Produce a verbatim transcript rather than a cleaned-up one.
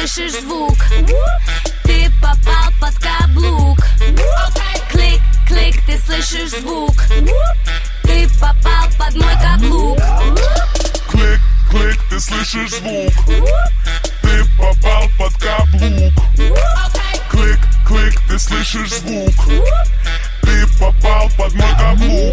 слышишь звук, ты попал под каблук. Клик, клик, ты слышишь звук, ты попал под мой каблук. Клик, клик, ты слышишь звук, ты попал под каблук. Клик, клик, ты слышишь звук, ты попал под мой каблук.